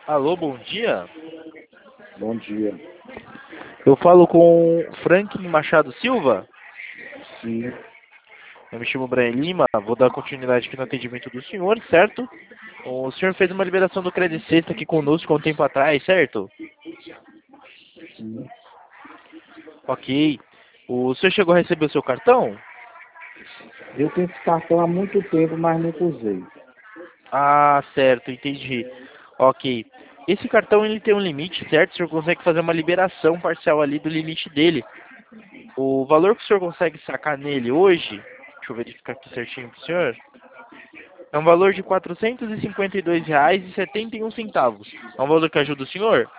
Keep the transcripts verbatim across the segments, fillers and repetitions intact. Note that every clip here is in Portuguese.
Alô, bom dia. Bom dia. Eu falo com Franklin Machado Silva. Sim, Eu me chamo Brian Lima. Vou dar continuidade aqui no atendimento do senhor, certo? O senhor fez uma liberação do Credit Sexta aqui conosco há um tempo atrás, certo? sim. Ok. O senhor chegou a receber o seu cartão? Eu tenho esse cartão há muito tempo, mas nunca usei. Ah, certo, entendi. Ok. Esse cartão ele tem um limite, certo? O senhor consegue fazer uma liberação parcial ali do limite dele. O valor que o senhor consegue sacar nele hoje, deixa eu verificar aqui certinho para o senhor, é um valor de quatrocentos e cinquenta e dois reais e setenta e um centavos. É um valor que ajuda o senhor?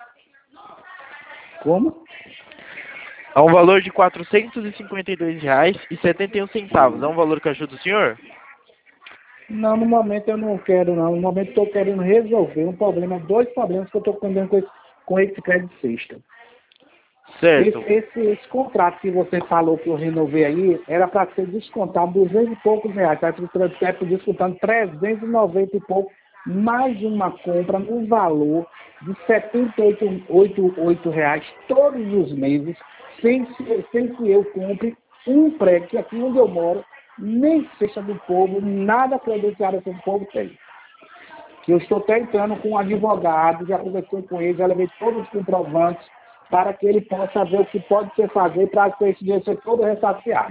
Como? É um valor de quatrocentos e cinquenta e dois reais e setenta e um centavos. É um valor que ajuda o senhor? Não, no momento eu não quero, não. No momento estou querendo resolver um problema, dois problemas que eu estou com esse, com esse crédito sexta. Esse, Certo. esse, esse contrato que você falou que eu renovei aí, era para ser descontado duzentos e poucos reais. Tá descontando trezentos e noventa e pouco, mais uma compra no valor de setenta e oito reais todos os meses, sem, se- sem que eu compre um prédio, que aqui onde eu moro, nem cesta do povo, nada credenciado que o povo tem. Que eu estou tentando com um advogado, já conversei com ele, já levei todos os comprovantes para que ele possa ver o que pode ser fazer para esse dinheiro ser todo ressaciado.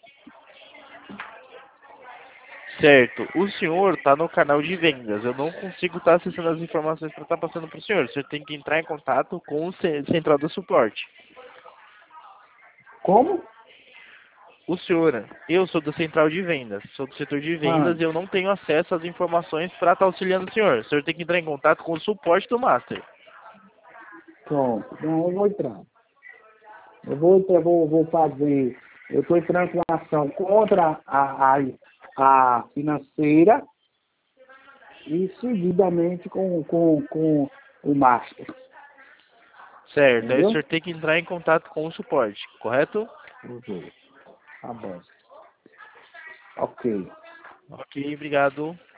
Certo. O senhor está no canal de vendas. Eu não consigo estar acessando as informações para estar passando para o senhor. O senhor tem que entrar em contato com o ce- central do suporte. Como? O senhor, eu sou do central de vendas, sou do setor de Ah, vendas e eu não tenho acesso às informações para estar auxiliando o senhor. O senhor tem que entrar em contato com o suporte do Master. pronto. Então eu vou entrar. Eu vou, entrar, eu vou, vou fazer. Eu estou entrando com ação contra a, a, a financeira e seguidamente com, com, com o Master. Certo, aí o Entendeu? senhor tem que entrar em contato com o suporte, correto? Ok. Tá bom. Ok. Ok, obrigado.